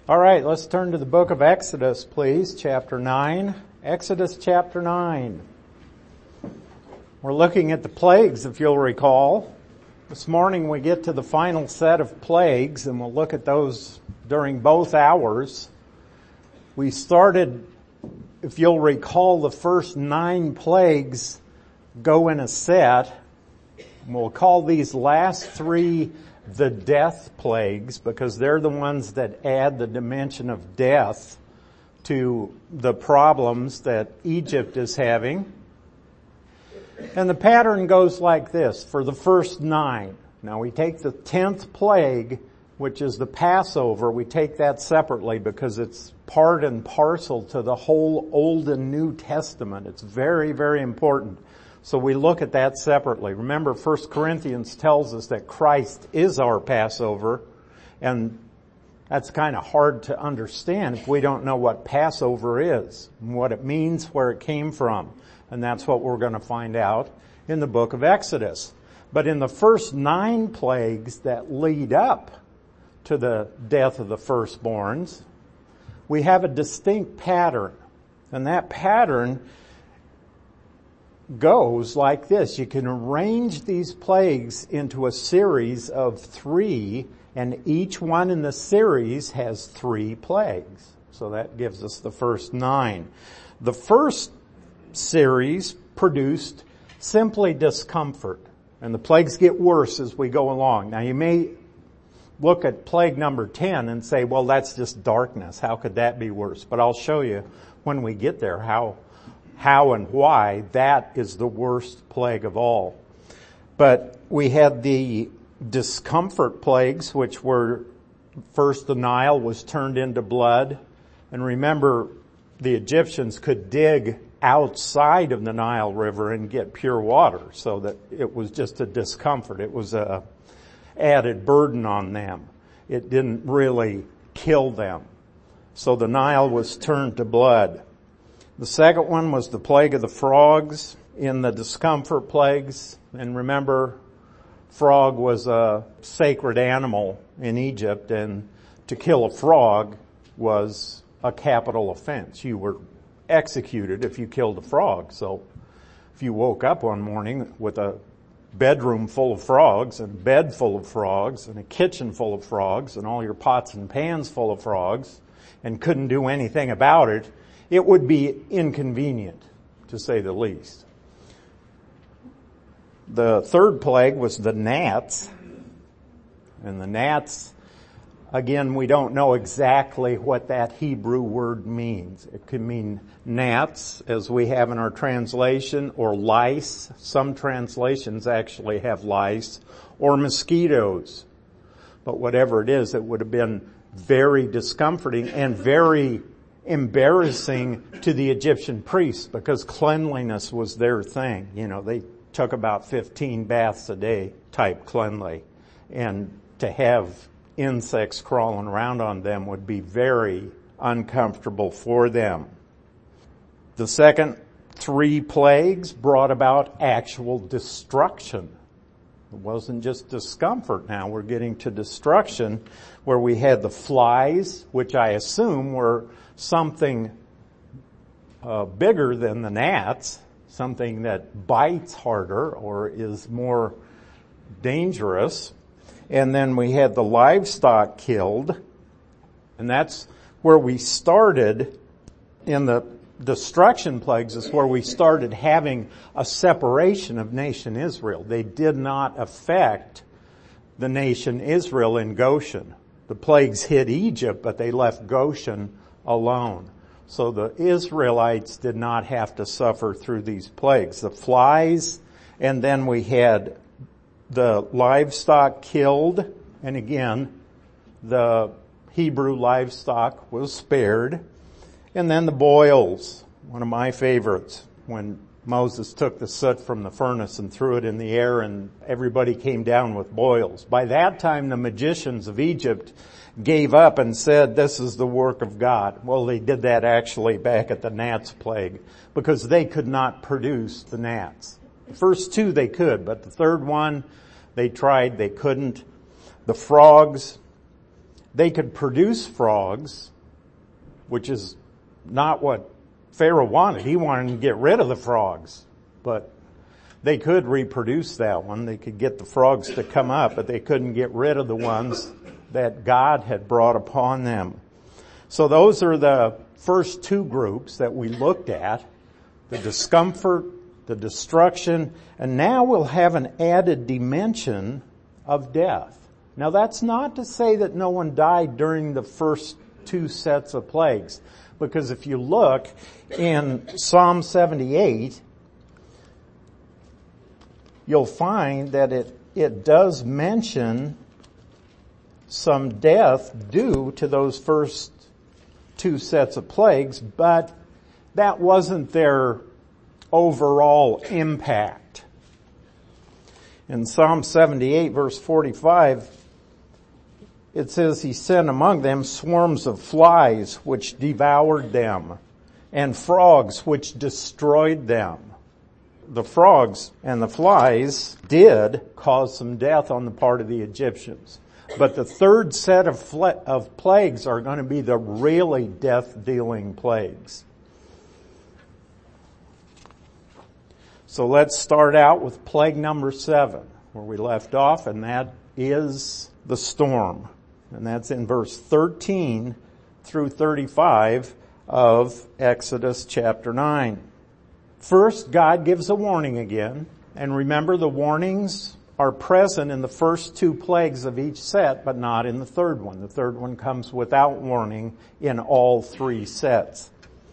All right, let's turn to the book of Exodus, please, chapter 9. Exodus chapter 9. We're looking at the plagues, if you'll recall. This morning we get to the final set of plagues, and we'll look at those during both hours. We started, if you'll recall, the first 9 plagues go in a set. We'll call these last 3 the death plagues because they're the ones that add the dimension of death to the problems that Egypt is having. And the pattern goes like this for the first 9. Now we take the 10th plague, which is the Passover, we take that separately because it's part and parcel to the whole Old and New Testament. It's very, very important. So we look at that separately. Remember, 1 Corinthians tells us that Christ is our Passover, and that's kind of hard to understand if we don't know what Passover is, and what it means, where it came from. And that's what we're going to find out in the book of Exodus. But in the first 9 plagues that lead up to the death of the firstborns, we have a distinct pattern. And that pattern goes like this. You can arrange these plagues into a series of 3, and each one in the series has 3 plagues. So that gives us the first 9. The first series produced simply discomfort, and the plagues get worse as we go along. Now you may look at plague number 10 and say, well, that's just darkness. How could that be worse? But I'll show you when we get there how and why that is the worst plague of all. But we had the discomfort plagues, which were first the Nile was turned into blood. And remember, the Egyptians could dig outside of the Nile River and get pure water, so that it was just a discomfort. It was a added burden on them. It didn't really kill them. So the Nile was turned to blood. The second one was the plague of the frogs in the discomfort plagues. And remember, frog was a sacred animal in Egypt, and to kill a frog was a capital offense. You were executed if you killed a frog. So if you woke up one morning with a bedroom full of frogs and a bed full of frogs and a kitchen full of frogs and all your pots and pans full of frogs and couldn't do anything about it, it would be inconvenient, to say the least. The third plague was the gnats. And the gnats, again, we don't know exactly what that Hebrew word means. It could mean gnats, as we have in our translation, or lice. Some translations actually have lice, or mosquitoes. But whatever it is, it would have been very discomforting and very embarrassing to the Egyptian priests because cleanliness was their thing. You know, they took about 15 baths a day type cleanly. And to have insects crawling around on them would be very uncomfortable for them. The second 3 plagues brought about actual destruction. It wasn't just discomfort now. We're getting to destruction where we had the flies, which I assume were something bigger than the gnats, something that bites harder or is more dangerous. And then we had the livestock killed. And that's where we started in the destruction plagues, is where we started having a separation of nation Israel. They did not affect the nation Israel in Goshen. The plagues hit Egypt, but they left Goshen alone. So the Israelites did not have to suffer through these plagues. The flies, and then we had the livestock killed, and again, the Hebrew livestock was spared. And then the boils, one of my favorites, when Moses took the soot from the furnace and threw it in the air and everybody came down with boils. By that time, the magicians of Egypt gave up and said, this is the work of God. Well, they did that actually back at the gnats plague because they could not produce the gnats. The first 2 they could, but the third one they tried, they couldn't. The frogs, They could produce frogs, which is not what Pharaoh wanted. He wanted to get rid of the frogs, but they could reproduce that one. They could get the frogs to come up, but they couldn't get rid of the ones that God had brought upon them. So those are the first two groups that we looked at: the discomfort, the destruction, and now we'll have an added dimension of death. Now that's not to say that no one died during the first two sets of plagues, because if you look in Psalm 78, you'll find that it does mention some death due to those first two sets of plagues, but that wasn't their overall impact. In Psalm 78 verse 45, it says, He sent among them swarms of flies which devoured them, and frogs which destroyed them. The frogs and the flies did cause some death on the part of the Egyptians. But the third set of plagues are going to be the really death-dealing plagues. So let's start out with plague number 7, where we left off, and that is the storm. And that's in verse 13 through 35 of Exodus chapter 9. First, God gives a warning again. And remember, the warnings are present in the first two plagues of each set, but not in the third one. The third one comes without warning in all three sets.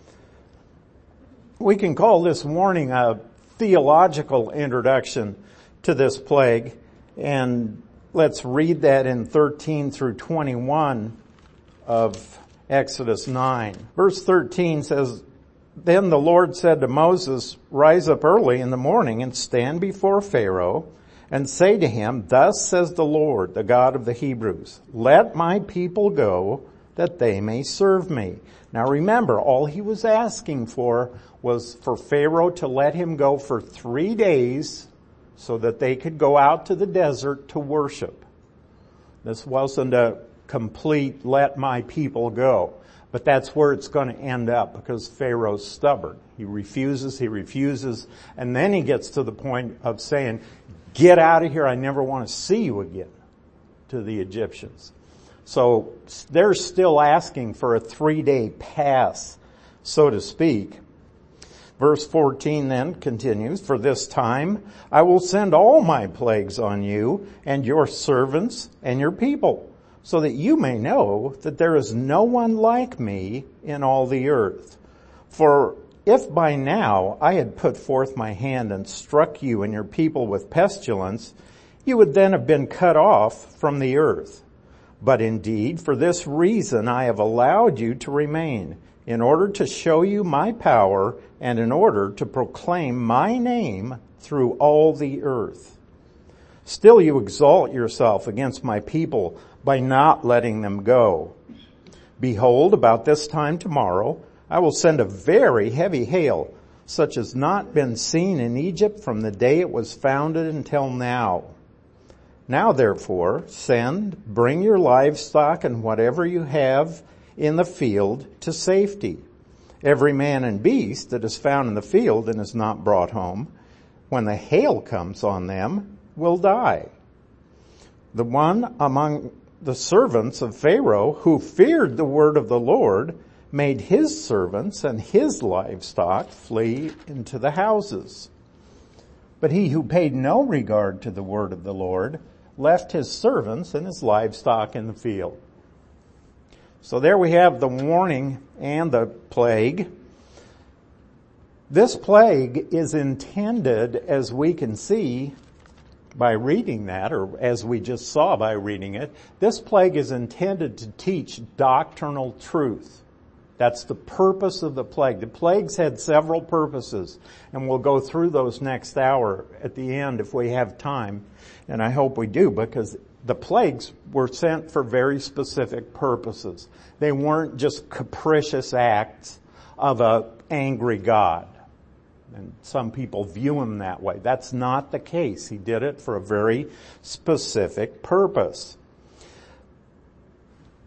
We can call this warning a theological introduction to this plague, and let's read that in 13 through 21 of Exodus 9. Verse 13 says, Then the Lord said to Moses, Rise up early in the morning and stand before Pharaoh and say to him, Thus says the Lord, the God of the Hebrews, Let my people go that they may serve me. Now remember, all he was asking for was for Pharaoh to let him go for 3 days so that they could go out to the desert to worship. This wasn't a complete let my people go. But that's where it's going to end up, because Pharaoh's stubborn. He refuses, and then he gets to the point of saying, Get out of here, I never want to see you again, to the Egyptians. So they're still asking for a 3-day pass, so to speak. Verse 14 then continues, For this time I will send all my plagues on you and your servants and your people, so that you may know that there is no one like me in all the earth. For if by now I had put forth my hand and struck you and your people with pestilence, you would then have been cut off from the earth. But indeed, for this reason I have allowed you to remain, in order to show you my power and in order to proclaim my name through all the earth. Still you exalt yourself against my people by not letting them go. Behold, about this time tomorrow, I will send a very heavy hail, such as not been seen in Egypt from the day it was founded until now. Now therefore, bring your livestock and whatever you have in the field to safety. Every man and beast that is found in the field and is not brought home, when the hail comes on them, will die. The one among the servants of Pharaoh who feared the word of the Lord made his servants and his livestock flee into the houses. But he who paid no regard to the word of the Lord left his servants and his livestock in the field. So there we have the warning and the plague. This plague is intended, as we can see by reading that, or as we just saw by reading it, this plague is intended to teach doctrinal truth. That's the purpose of the plague. The plagues had several purposes, and we'll go through those next hour at the end if we have time, and I hope we do, because the plagues were sent for very specific purposes. They weren't just capricious acts of an angry God. And some people view him that way. That's not the case. He did it for a very specific purpose.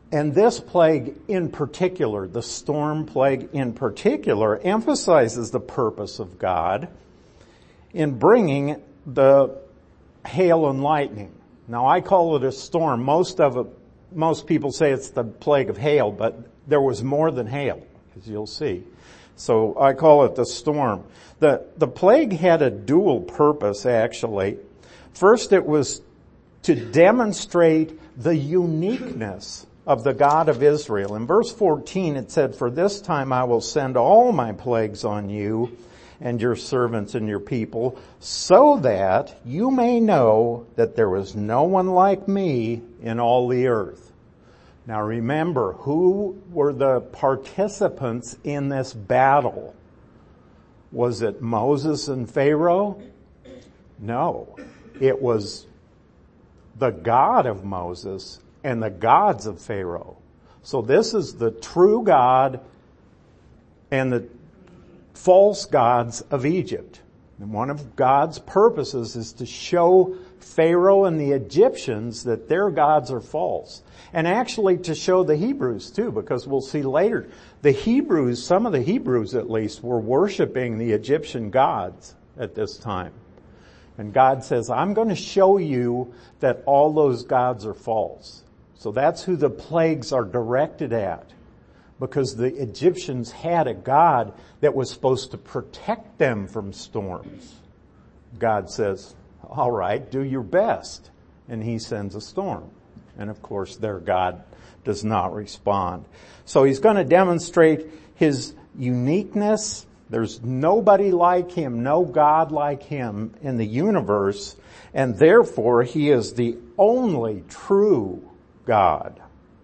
And this plague in particular, the storm plague in particular, emphasizes the purpose of God in bringing the hail and lightning. Now I call it a storm. Most people say it's the plague of hail, but there was more than hail, as you'll see. So I call it the storm. The plague had a dual purpose, actually. First, it was to demonstrate the uniqueness of the God of Israel. In verse 14 it said, "For this time I will send all my plagues on you and your servants and your people, so that you may know that there was no one like me in all the earth." Now remember, who were the participants in this battle? Was it Moses and Pharaoh? No. It was the God of Moses and the gods of Pharaoh. So this is the true God and the false gods of Egypt. And one of God's purposes is to show Pharaoh and the Egyptians that their gods are false. And actually to show the Hebrews too, because we'll see later, the Hebrews, some of the Hebrews at least, were worshiping the Egyptian gods at this time. And God says, I'm going to show you that all those gods are false. So that's who the plagues are directed at. Because the Egyptians had a God that was supposed to protect them from storms. God says, all right, do your best. And he sends a storm. And of course their God does not respond. So he's going to demonstrate his uniqueness. There's nobody like him, no God like him in the universe. And therefore he is the only true God.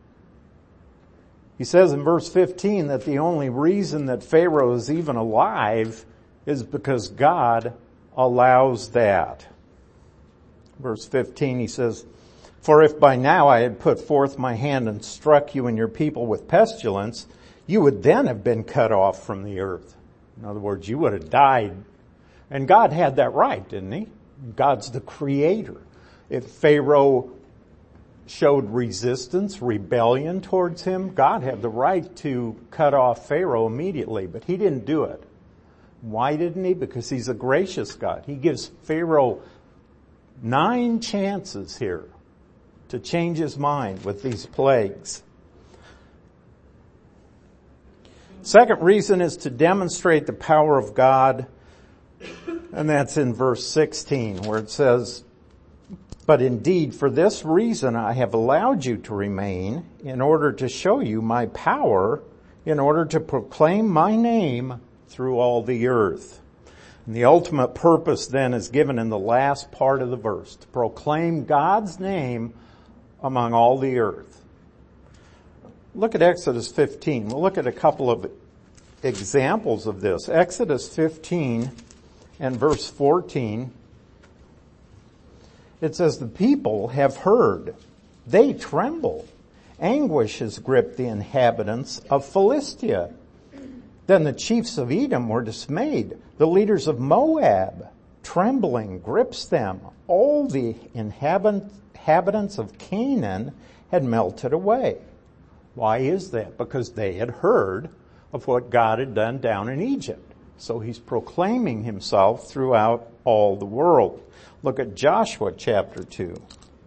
He says in verse 15 that the only reason that Pharaoh is even alive is because God allows that. Verse 15 he says, "For if by now I had put forth my hand and struck you and your people with pestilence, you would then have been cut off from the earth." In other words, you would have died. And God had that right, didn't he? God's the creator. If Pharaoh showed resistance, rebellion towards him, God had the right to cut off Pharaoh immediately, but he didn't do it. Why didn't he? Because he's a gracious God. He gives Pharaoh 9 chances here to change his mind with these plagues. Second reason is to demonstrate the power of God, and that's in verse 16 where it says, "But indeed for this reason I have allowed you to remain, in order to show you my power, in order to proclaim my name through all the earth." And the ultimate purpose then is given in the last part of the verse, to proclaim God's name among all the earth. Look at Exodus 15. We'll look at a couple of examples of this. Exodus 15 and verse 14. It says, "The people have heard. They tremble. Anguish has gripped the inhabitants of Philistia. Then the chiefs of Edom were dismayed. The leaders of Moab, trembling, grips them. All the inhabitants of Canaan had melted away." Why is that? Because they had heard of what God had done down in Egypt. So he's proclaiming himself throughout all the world. Look at Joshua chapter 2.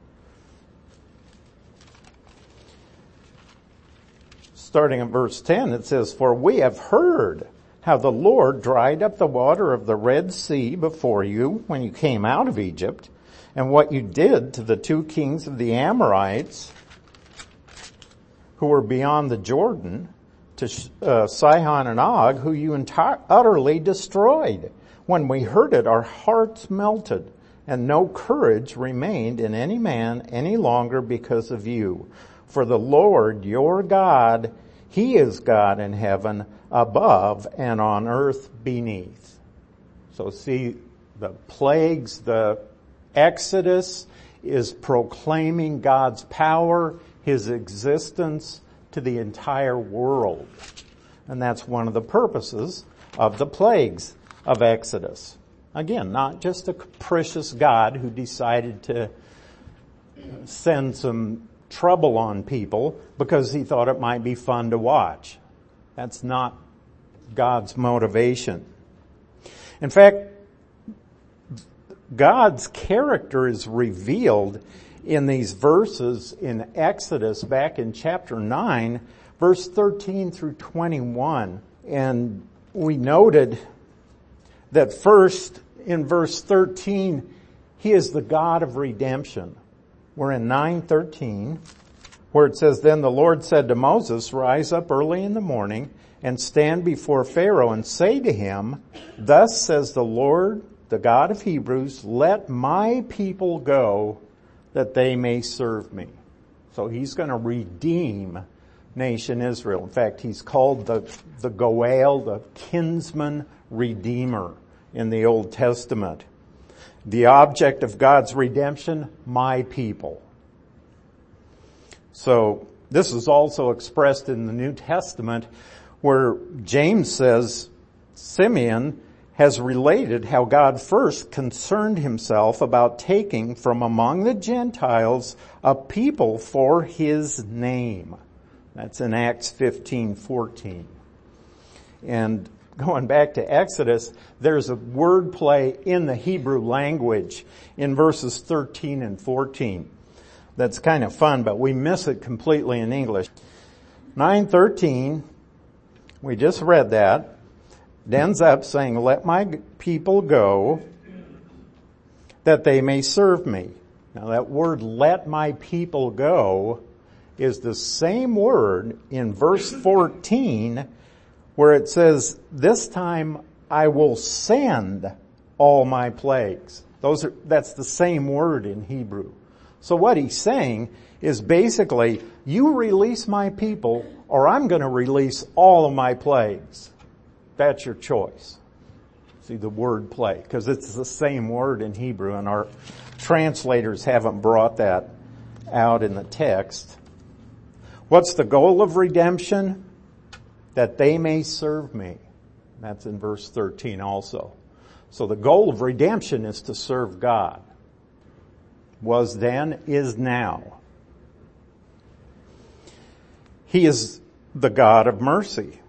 Starting at verse 10, it says, "For we have heard how the Lord dried up the water of the Red Sea before you when you came out of Egypt, and what you did to the 2 kings of the Amorites who were beyond the Jordan, to Sihon and Og, who you utterly destroyed. When we heard it, our hearts melted, and no courage remained in any man any longer because of you. For the Lord your God, he is God in heaven above and on earth beneath." So see, the plagues, the Exodus is proclaiming God's power, his existence to the entire world. And that's one of the purposes of the plagues of Exodus. Again, not just a capricious God who decided to send some trouble on people because he thought it might be fun to watch. That's not God's motivation. In fact, God's character is revealed in these verses in Exodus back in chapter 9, verse 13 through 21. And we noted that first in verse 13, he is the God of redemption. We're in 9:13, where it says, "Then the Lord said to Moses, rise up early in the morning and stand before Pharaoh and say to him, thus says the Lord, the God of Hebrews, let my people go that they may serve me." So he's going to redeem nation Israel. In fact, he's called the Goel, the kinsman redeemer in the Old Testament. The object of God's redemption, my people. So this is also expressed in the New Testament where James says Simeon has related how God first concerned himself about taking from among the Gentiles a people for his name. That's in Acts 15:14. And going back to Exodus, there's a word play in the Hebrew language in verses 13 and 14. That's kind of fun, but we miss it completely in English. 9:13, we just read that. It ends up saying, let my people go that they may serve me. Now that word, let my people go, is the same word in verse 14 where it says, this time I will send all my plagues. That's the same word in Hebrew. So what he's saying is basically, you release my people or I'm going to release all of my plagues. That's your choice. See the word play, because it's the same word in Hebrew and our translators haven't brought that out in the text. What's the goal of redemption? That they may serve me. That's in verse 13 also. So the goal of redemption is to serve God. Was then, is now. He is the God of mercy.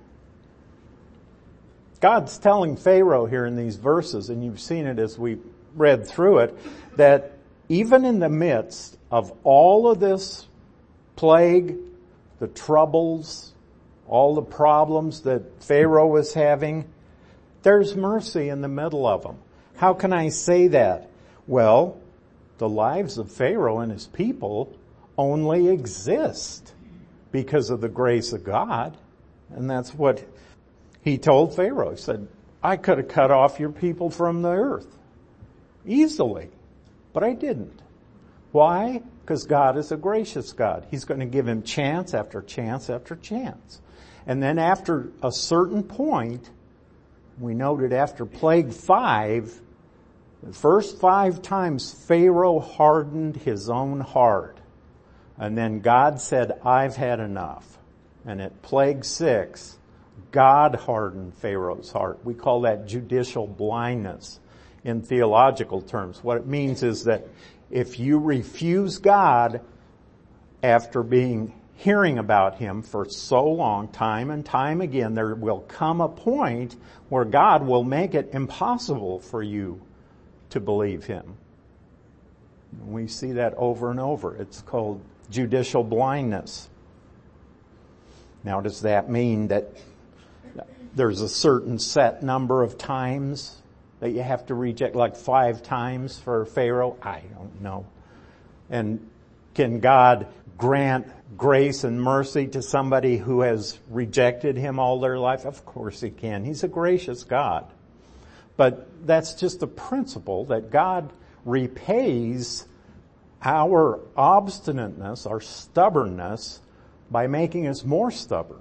God's telling Pharaoh here in these verses, and you've seen it as we read through it, that even in the midst of all of this plague, the troubles, all the problems that Pharaoh was having, there's mercy in the middle of them. How can I say that? Well, the lives of Pharaoh and his people only exist because of the grace of God. And that's what he told Pharaoh. He said, I could have cut off your people from the earth easily, but I didn't. Why? Because God is a gracious God. He's going to give him chance after chance after chance. And then after a certain point, we noted after plague 5, the first 5 times Pharaoh hardened his own heart. And then God said, I've had enough. And at plague 6, God hardened Pharaoh's heart. We call that judicial blindness in theological terms. What it means is that if you refuse God after hearing about him for so long, time and time again, there will come a point where God will make it impossible for you to believe him. We see that over and over. It's called judicial blindness. Now, does that mean that there's a certain set number of times that you have to reject, like 5 times for Pharaoh? I don't know. And can God grant grace and mercy to somebody who has rejected him all their life? Of course he can. He's a gracious God. But that's just the principle that God repays our obstinateness, our stubbornness, by making us more stubborn.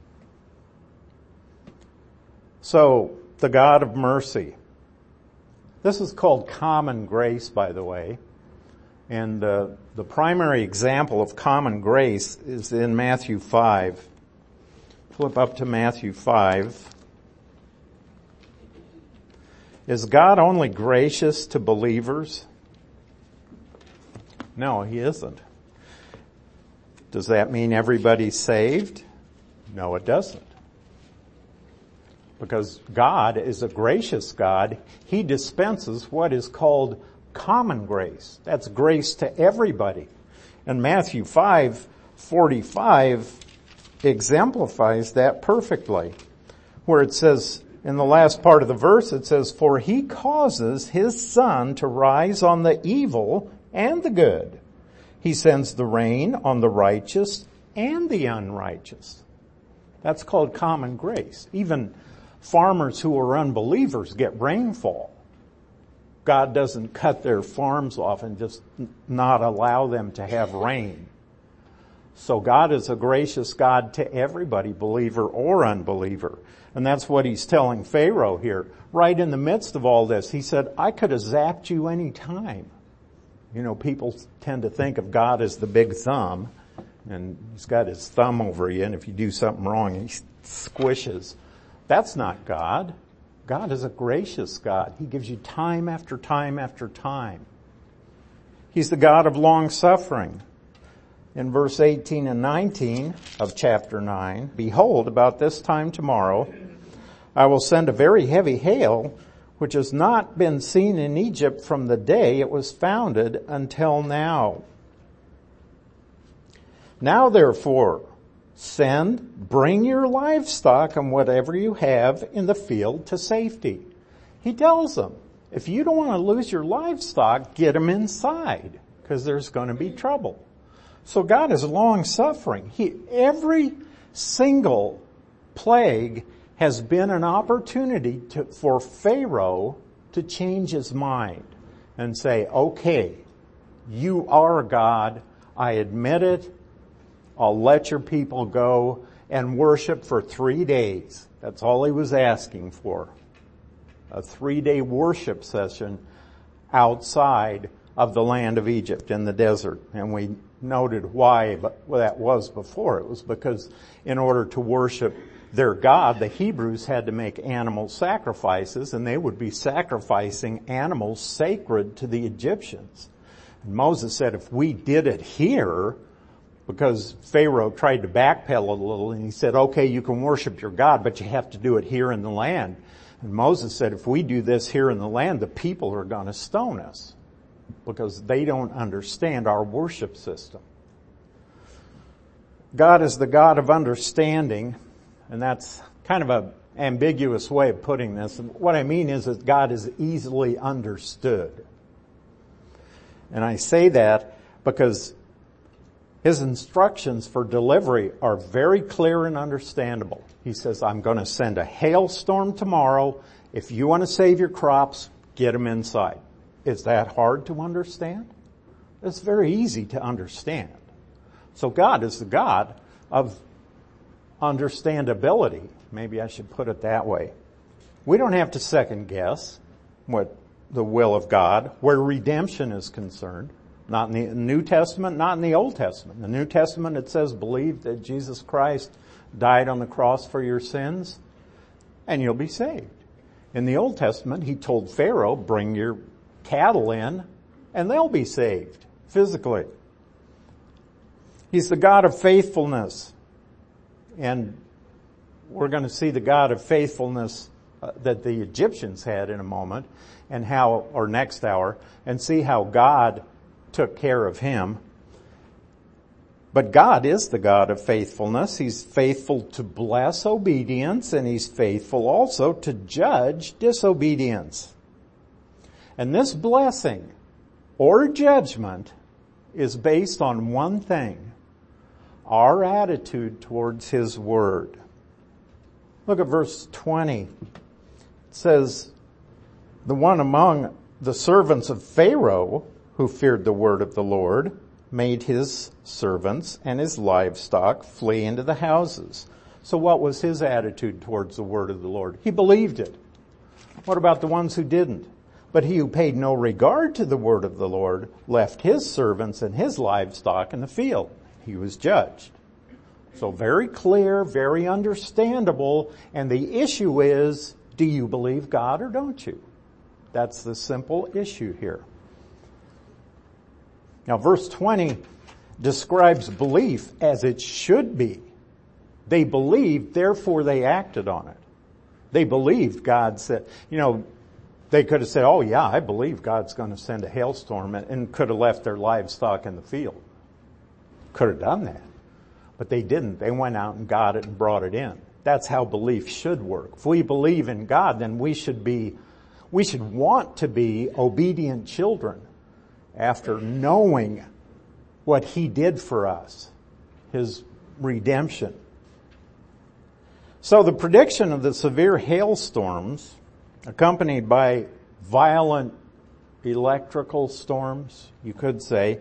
So, the God of mercy. This is called common grace, by the way. And the primary example of common grace is in Matthew 5. Flip up to Matthew 5. Is God only gracious to believers? No, he isn't. Does that mean everybody's saved? No, it doesn't. Because God is a gracious God. He dispenses what is called common grace. That's grace to everybody. And Matthew 5:45 exemplifies that perfectly, where it says, in the last part of the verse, it says, "For he causes his sun to rise on the evil and the good. He sends the rain on the righteous and the unrighteous." That's called common grace. Even farmers who are unbelievers get rainfall. God doesn't cut their farms off and just not allow them to have rain. So God is a gracious God to everybody, believer or unbeliever. And that's what he's telling Pharaoh here. Right in the midst of all this, he said, I could have zapped you any time. You know, people tend to think of God as the big thumb, and he's got his thumb over you, and if you do something wrong, he squishes. That's not God. God is a gracious God. He gives you time after time after time. He's the God of long suffering. In verse 18 and 19 of chapter 9, "Behold, about this time tomorrow, I will send a very heavy hail, which has not been seen in Egypt from the day it was founded until now. Now therefore, bring your livestock and whatever you have in the field to safety." He tells them, if you don't want to lose your livestock, get them inside, because there's going to be trouble. So God is long suffering. Every single plague has been an opportunity for Pharaoh to change his mind and say, okay, you are God. I admit it. I'll let your people go and worship for 3 days. That's all he was asking for. A 3-day worship session outside of the land of Egypt in the desert. And we noted why that was before. It was because in order to worship their God, the Hebrews had to make animal sacrifices, and they would be sacrificing animals sacred to the Egyptians. And Moses said, if we did it here, because Pharaoh tried to backpedal a little, and he said, okay, you can worship your God, but you have to do it here in the land. And Moses said, if we do this here in the land, the people are going to stone us, because they don't understand our worship system. God is the God of understanding, and that's kind of an ambiguous way of putting this. And what I mean is that God is easily understood. And I say that because his instructions for delivery are very clear and understandable. He says, I'm going to send a hailstorm tomorrow. If you want to save your crops, get them inside. Is that hard to understand? It's very easy to understand. So God is the God of understandability. Maybe I should put it that way. We don't have to second guess what the will of God, where redemption is concerned. Not in the New Testament, not in the Old Testament. In the New Testament it says, believe that Jesus Christ died on the cross for your sins, and you'll be saved. In the Old Testament, he told Pharaoh, bring your cattle in, and they'll be saved, physically. He's the God of faithfulness. And we're going to see the God of faithfulness that the Egyptians had in a moment, and how, or next hour, and see how God took care of him. But God is the God of faithfulness. He's faithful to bless obedience, and he's faithful also to judge disobedience. And this blessing or judgment is based on one thing: our attitude towards his word. Look at verse 20. It says, the one among the servants of Pharaoh who feared the word of the Lord made his servants and his livestock flee into the houses. So what was his attitude towards the word of the Lord? He believed it. What about the ones who didn't? But he who paid no regard to the word of the Lord left his servants and his livestock in the field. He was judged. So very clear, very understandable. And the issue is, do you believe God or don't you? That's the simple issue here. Now verse 20 describes belief as it should be. They believed, therefore they acted on it. They believed God said, they could have said, oh yeah, I believe God's going to send a hailstorm, and could have left their livestock in the field. Could have done that. But they didn't. They went out and got it and brought it in. That's how belief should work. If we believe in God, then we should want to be obedient children after knowing what He did for us, His redemption. So the prediction of the severe hailstorms, accompanied by violent electrical storms, you could say,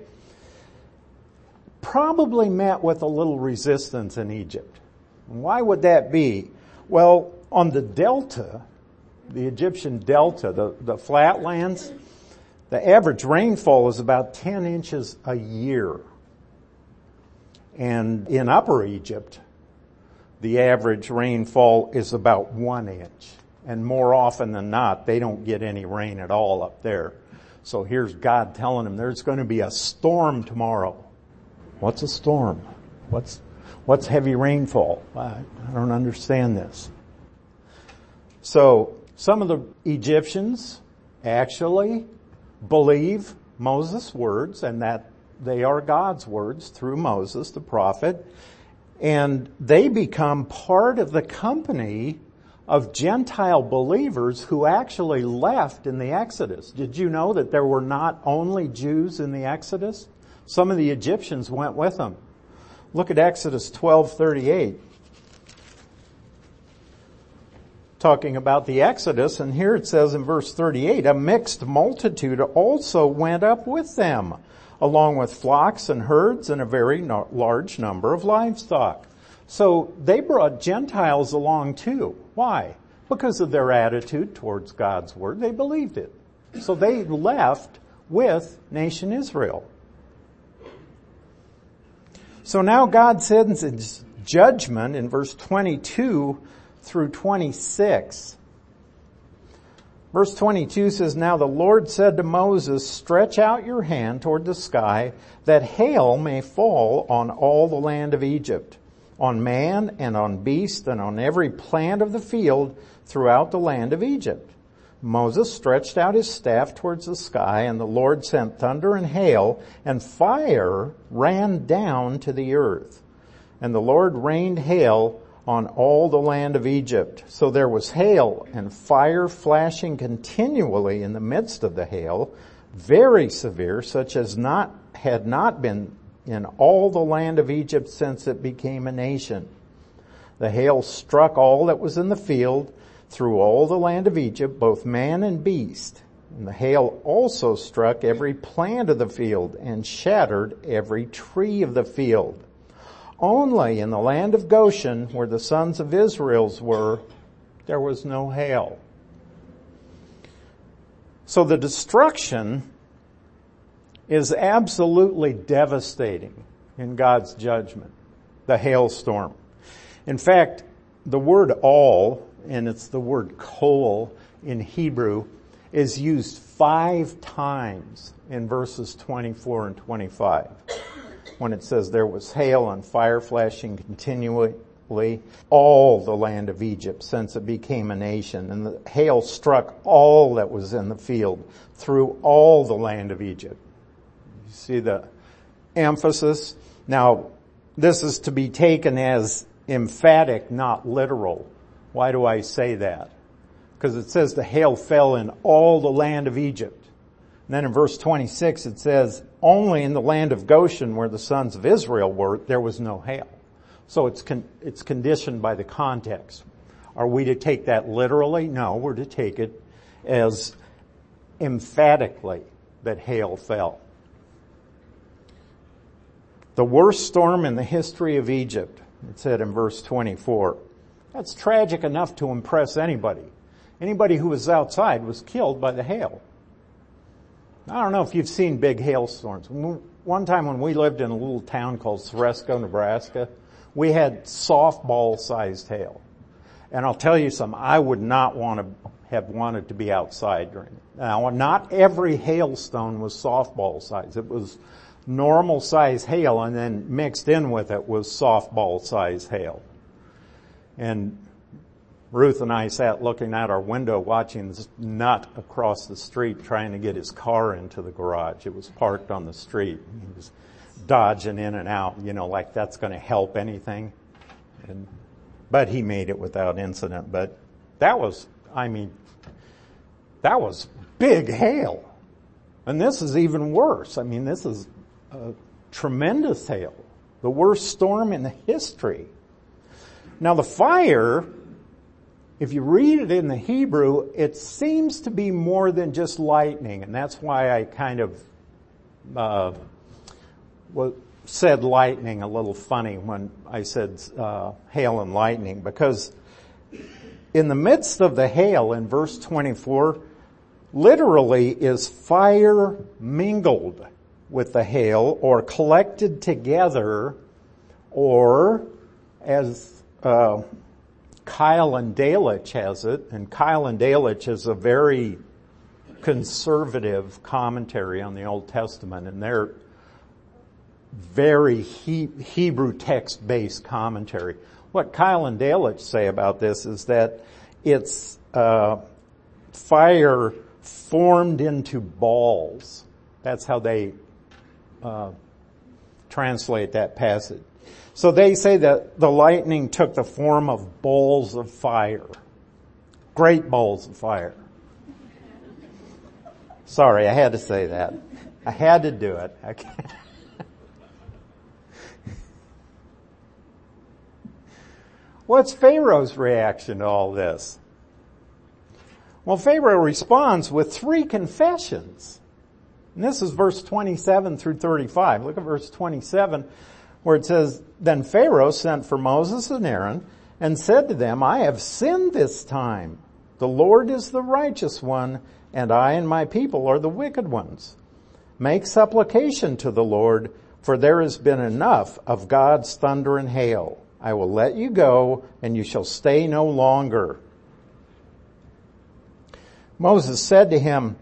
probably met with a little resistance in Egypt. Why would that be? Well, on the delta, the Egyptian delta, the flatlands, the average rainfall is about 10 inches a year. And in Upper Egypt, the average rainfall is about 1 inch. And more often than not, they don't get any rain at all up there. So here's God telling them there's going to be a storm tomorrow. What's a storm? What's heavy rainfall? I don't understand this. So some of the Egyptians actually believe Moses' words and that they are God's words through Moses, the prophet, and they become part of the company of Gentile believers who actually left in the Exodus. Did you know that there were not only Jews in the Exodus? Some of the Egyptians went with them. Look at Exodus 12:38. Talking about the Exodus, and here it says in verse 38, a mixed multitude also went up with them, along with flocks and herds and a very large number of livestock. So they brought Gentiles along too. Why? Because of their attitude towards God's word. They believed it. So they left with nation Israel. So now God sends His judgment in verse 22 through 26. Verse 22 says, now the Lord said to Moses, stretch out your hand toward the sky, that hail may fall on all the land of Egypt, on man and on beast and on every plant of the field throughout the land of Egypt. Moses stretched out his staff towards the sky, and the Lord sent thunder and hail, and fire ran down to the earth. And the Lord rained hail on all the land of Egypt. So there was hail and fire flashing continually in the midst of the hail, very severe, such as had not been in all the land of Egypt since it became a nation. The hail struck all that was in the field through all the land of Egypt, both man and beast. And the hail also struck every plant of the field and shattered every tree of the field. Only in the land of Goshen, where the sons of Israel were, there was no hail. So the destruction is absolutely devastating in God's judgment, the hailstorm. In fact, the word all, and it's the word kol in Hebrew, is used 5 times in verses 24 and 25. When it says there was hail and fire flashing continually all the land of Egypt since it became a nation. And the hail struck all that was in the field through all the land of Egypt. You see the emphasis? Now, this is to be taken as emphatic, not literal. Why do I say that? Because it says the hail fell in all the land of Egypt. And then in verse 26 it says, only in the land of Goshen where the sons of Israel were, there was no hail. So it's conditioned by the context. Are we to take that literally? No, we're to take it as emphatically that hail fell. The worst storm in the history of Egypt, it said in verse 24. That's tragic enough to impress anybody. Anybody who was outside was killed by the hail. I don't know if you've seen big hailstorms. One time when we lived in a little town called Ceresco, Nebraska, we had softball-sized hail. And I'll tell you something, I would not have wanted to be outside during it. Now, not every hailstone was softball size. It was normal size hail, and then mixed in with it was softball size hail. And Ruth and I sat looking out our window watching this nut across the street trying to get his car into the garage. It was parked on the street. He was dodging in and out, like that's going to help anything. But he made it without incident. But that was big hail. And this is even worse. This is a tremendous hail. The worst storm in the history. Now the fire, if you read it in the Hebrew, it seems to be more than just lightning. And that's why I kind of said lightning a little funny when I said hail and lightning. Because in the midst of the hail, in verse 24, literally is fire mingled with the hail or collected together, or as Keil and Delitzsch has it, and Keil and Delitzsch is a very conservative commentary on the Old Testament, and they're very Hebrew text-based commentary. What Keil and Delitzsch say about this is that it's fire formed into balls. That's how they translate that passage. So they say that the lightning took the form of balls of fire. Great balls of fire. Sorry, I had to say that. I had to do it. Okay. What's Pharaoh's reaction to all this? Well, Pharaoh responds with 3 confessions. And this is verse 27 through 35. Look at verse 27 where it says, "Then Pharaoh sent for Moses and Aaron and said to them, I have sinned this time. The Lord is the righteous one, and I and my people are the wicked ones. Make supplication to the Lord, for there has been enough of God's thunder and hail. I will let you go, and you shall stay no longer." Moses said to him,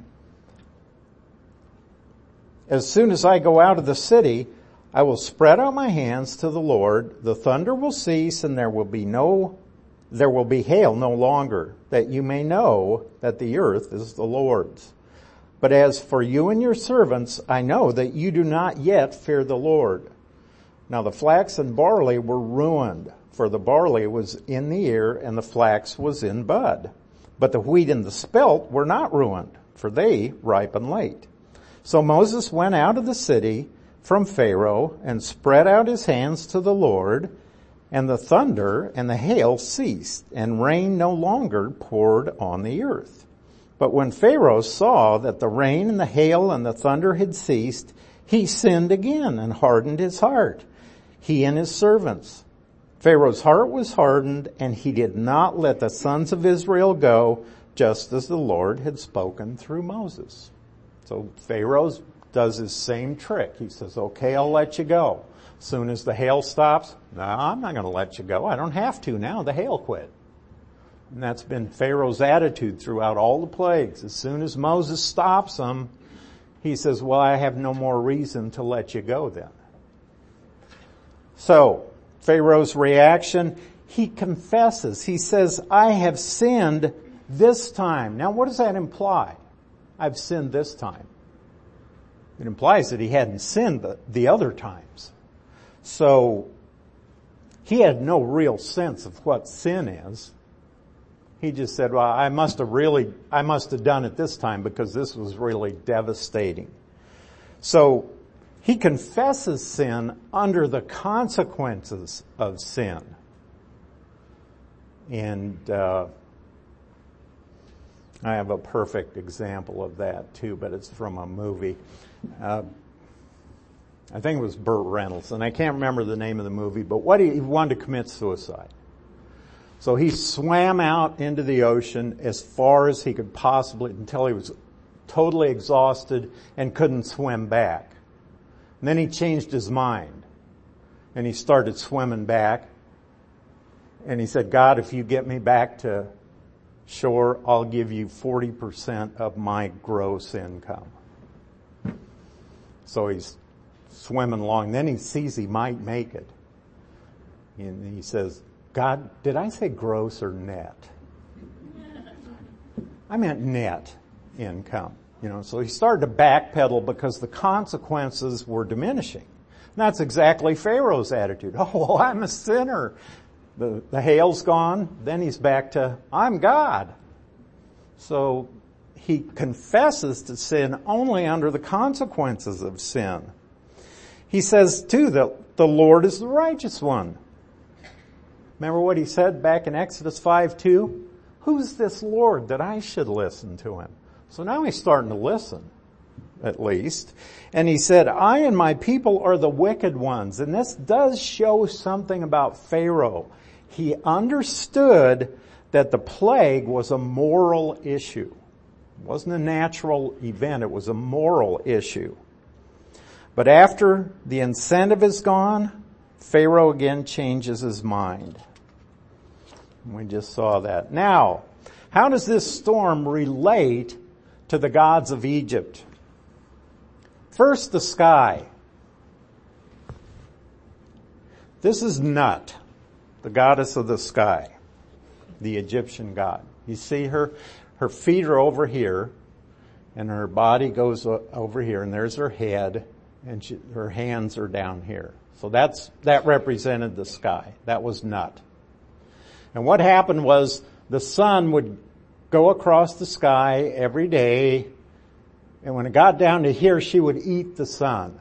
"As soon as I go out of the city, I will spread out my hands to the Lord. The thunder will cease, and there will be hail no longer, that you may know that the earth is the Lord's. But as for you and your servants, I know that you do not yet fear the Lord." Now the flax and barley were ruined, for the barley was in the ear and the flax was in bud. But the wheat and the spelt were not ruined, for they ripen late. So Moses went out of the city from Pharaoh and spread out his hands to the Lord, and the thunder and the hail ceased, and rain no longer poured on the earth. But when Pharaoh saw that the rain and the hail and the thunder had ceased, he sinned again and hardened his heart, he and his servants. Pharaoh's heart was hardened, and he did not let the sons of Israel go, just as the Lord had spoken through Moses. So Pharaoh does his same trick. He says, okay, I'll let you go. As soon as the hail stops, no, I'm not going to let you go. I don't have to now. The hail quit. And that's been Pharaoh's attitude throughout all the plagues. As soon as Moses stops them, he says, well, I have no more reason to let you go then. So, Pharaoh's reaction, he confesses. He says, I have sinned this time. Now, what does that imply? I've sinned this time. It implies that he hadn't sinned the other times. So, he had no real sense of what sin is. He just said, well, I must have done it this time because this was really devastating. So, he confesses sin under the consequences of sin. And I have a perfect example of that too, but it's from a movie. I think it was Burt Reynolds, and I can't remember the name of the movie, but he wanted to commit suicide. So he swam out into the ocean as far as he could possibly until he was totally exhausted and couldn't swim back. And then he changed his mind and he started swimming back. And he said, God, if you get me back to shore, I'll give you 40% of my gross income. So he's swimming along. Then he sees he might make it. And he says, God, did I say gross or net? I meant net income. So he started to backpedal because the consequences were diminishing. And that's exactly Pharaoh's attitude. Oh, well, I'm a sinner. The hail's gone. Then he's back to, I'm God. So he confesses to sin only under the consequences of sin. He says, too, that the Lord is the righteous one. Remember what he said back in Exodus 5:2? Who's this Lord that I should listen to him? So now he's starting to listen, at least. And he said, I and my people are the wicked ones. And this does show something about Pharaoh. He understood that the plague was a moral issue. It wasn't a natural event. It was a moral issue. But after the incentive is gone, Pharaoh again changes his mind. We just saw that. Now, how does this storm relate to the gods of Egypt? First, the sky. This is Nut, the goddess of the sky, the Egyptian god. You see her? Her feet are over here, and her body goes over here, and there's her head, and her hands are down here. So that represented the sky. That was Nut. And what happened was the sun would go across the sky every day, and when it got down to here, she would eat the sun.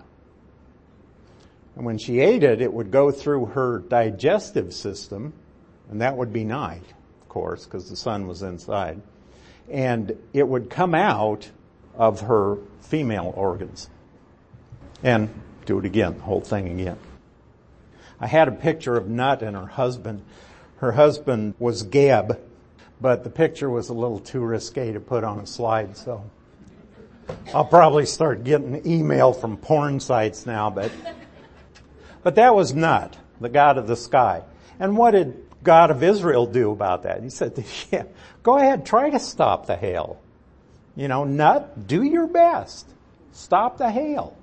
And when she ate it, it would go through her digestive system, and that would be night, of course, because the sun was inside. And it would come out of her female organs. And do it again, the whole thing again. I had a picture of Nut and her husband. Her husband was Geb, but the picture was a little too risque to put on a slide, so I'll probably start getting email from porn sites now, but that was Nut, the god of the sky. And what did God of Israel do about that? He said, yeah, go ahead, try to stop the hail. Nut, do your best. Stop the hail.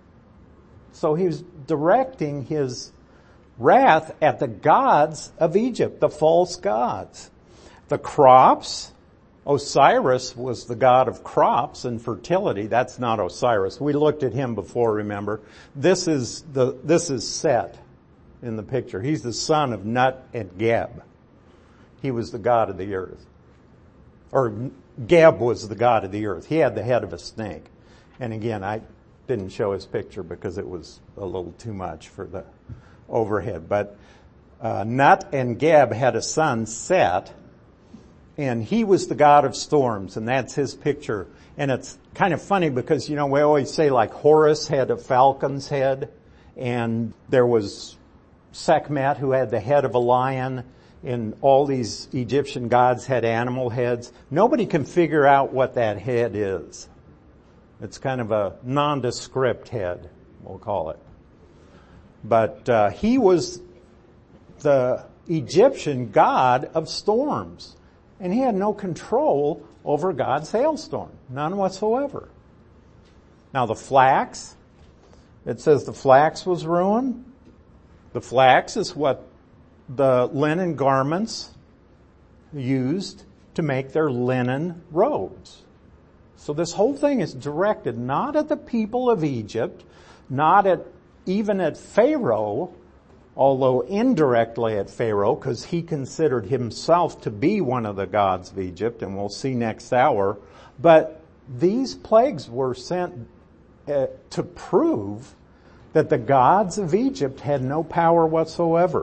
So he was directing his wrath at the gods of Egypt, the false gods. The crops, Osiris was the god of crops and fertility. That's not Osiris. We looked at him before, remember. This is Set in the picture. He's the son of Nut and Geb. He was the god of the earth. Or Geb was the god of the earth. He had the head of a snake. And again, I didn't show his picture because it was a little too much for the overhead. But Nut and Geb had a son, Set, and he was the god of storms, and that's his picture. And it's kind of funny because, we always say like Horus had a falcon's head, and there was Sekhmet who had the head of a lion, and all these Egyptian gods had animal heads. Nobody can figure out what that head is. It's kind of a nondescript head, we'll call it. But he was the Egyptian god of storms. And he had no control over God's hailstorm. None whatsoever. Now the flax, it says the flax was ruined. The flax is what the linen garments used to make their linen robes. So this whole thing is directed not at the people of Egypt, not even at Pharaoh, although indirectly at Pharaoh, because he considered himself to be one of the gods of Egypt, and we'll see next hour. But these plagues were sent to prove that the gods of Egypt had no power whatsoever.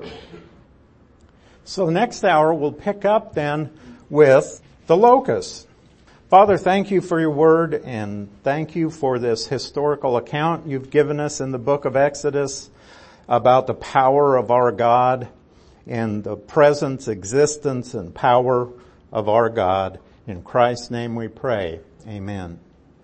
So next hour we'll pick up then with the locusts. Father, thank you for your word, and thank you for this historical account you've given us in the book of Exodus about the power of our God and the presence, existence, and power of our God. In Christ's name we pray. Amen.